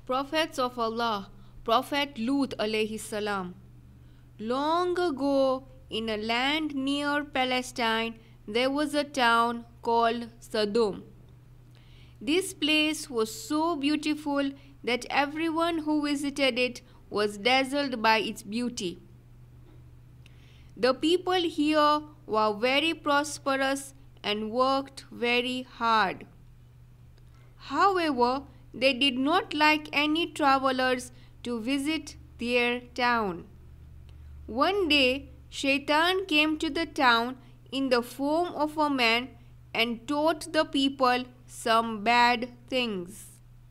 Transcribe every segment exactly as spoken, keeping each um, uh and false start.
Prophets of Allah, Prophet Lut alayhi salam. Long ago, in a land near Palestine, there was a town called Sodom. This place was so beautiful that everyone who visited it was dazzled by its beauty. The people here were very prosperous and worked very hard. However, they did not like any travelers to visit their town. One day, Shaitan came to the town in the form of a man and taught the people some bad things.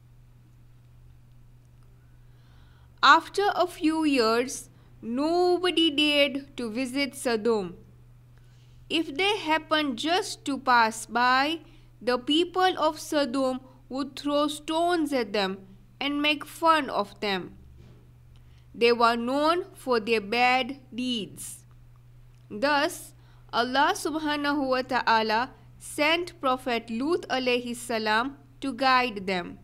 After a few years, nobody dared to visit Sodom. If they happened just to pass by, the people of Sodom would throw stones at them and make fun of them. They were known for their bad deeds. Thus, Allah subhanahu wa ta'ala sent Prophet Lut alayhi salam to guide them.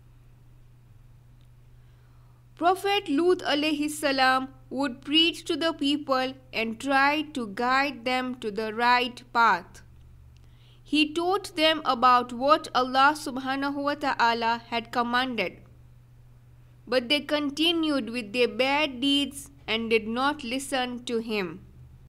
Prophet Lut alayhi salam would preach to the people and try to guide them to the right path. He taught them about what Allah subhanahu wa ta'ala had commanded. But they continued with their bad deeds and did not listen to him.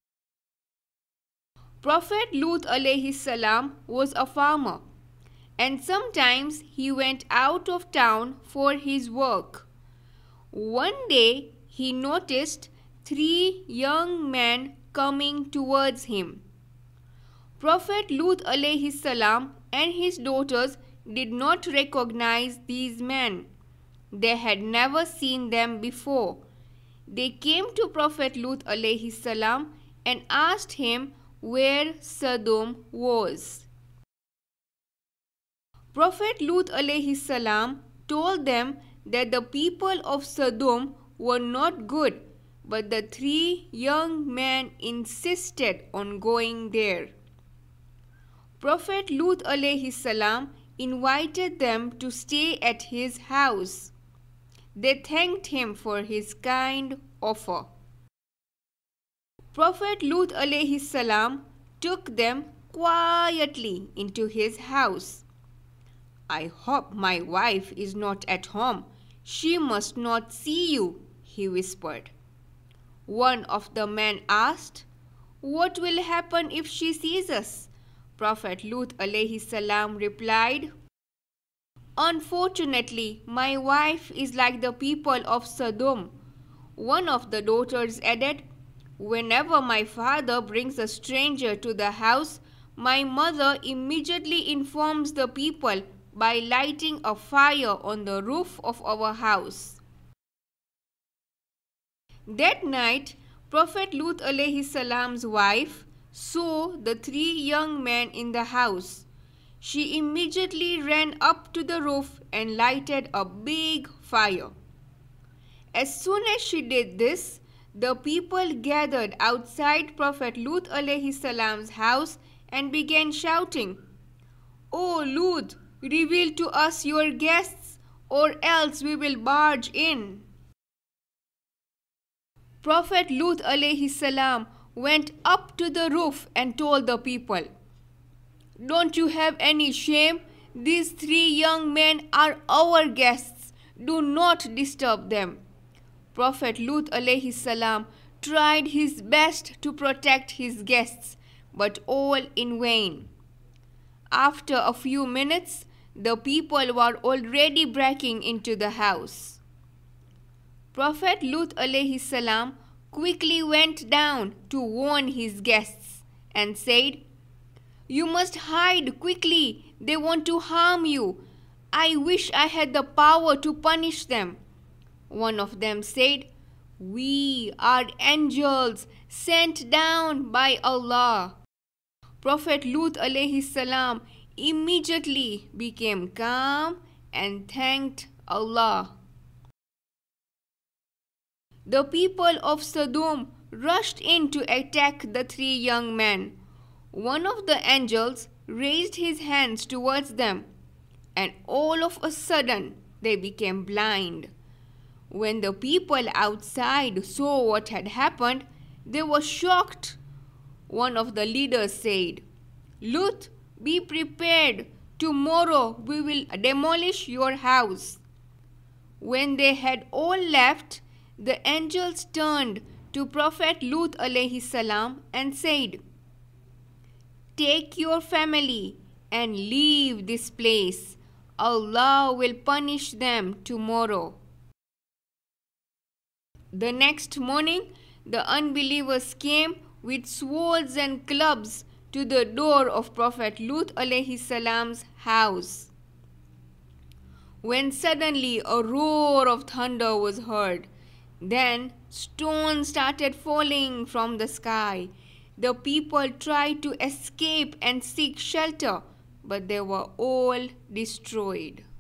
Prophet Lut alayhi salam was a farmer, and sometimes he went out of town for his work. One day he noticed three young men coming towards him. Prophet Lut alayhi salam and his daughters did not recognize these men. They had never seen them before. They came to Prophet Lut alayhi salam and asked him where Sodom was. Prophet Lut alayhi salam told them that the people of Sodom were not good, but the three young men insisted on going there. Prophet Lut alayhi salam invited them to stay at his house. They thanked him for his kind offer. Prophet Lut alayhi salam took them quietly into his house. "I hope my wife is not at home. She must not see you," he whispered. One of the men asked, "What will happen if she sees us?" Prophet Lut alayhi salam replied, "Unfortunately, my wife is like the people of Sodom." One of the daughters added, "Whenever my father brings a stranger to the house, my mother immediately informs the people by lighting a fire on the roof of our house." That night, Prophet Lut alayhi salam's wife saw the three young men in the house. She immediately ran up to the roof and lighted a big fire. As soon as she did this, the people gathered outside Prophet Lut alayhi salam's house and began shouting, "O Lut, reveal to us your guests, or else we will barge in." Prophet Lut alayhi salam went up to the roof and told the people, "Don't you have any shame? These three young men are our guests. Do not disturb them." Prophet Lut alayhi salam tried his best to protect his guests, but all in vain. After a few minutes, the people were already breaking into the house. Prophet Lut alayhi salam quickly went down to warn his guests and said, "You must hide quickly. They want to harm you. I wish I had the power to punish them." One of them said, "We are angels sent down by Allah." Prophet Lut alayhi salam immediately became calm and thanked Allah. The people of Sodom rushed in to attack the three young men. One of the angels raised his hands towards them, and all of a sudden they became blind. When the people outside saw what had happened, they were shocked. One of the leaders said, "Lut, be prepared. Tomorrow we will demolish your house." When they had all left, the angels turned to Prophet Lut alayhi salam and said, "Take your family and leave this place. Allah will punish them tomorrow." The next morning, the unbelievers came with swords and clubs to the door of Prophet Lut alayhi salam's house. When suddenly a roar of thunder was heard, then stones started falling from the sky. The people tried to escape and seek shelter, but they were all destroyed.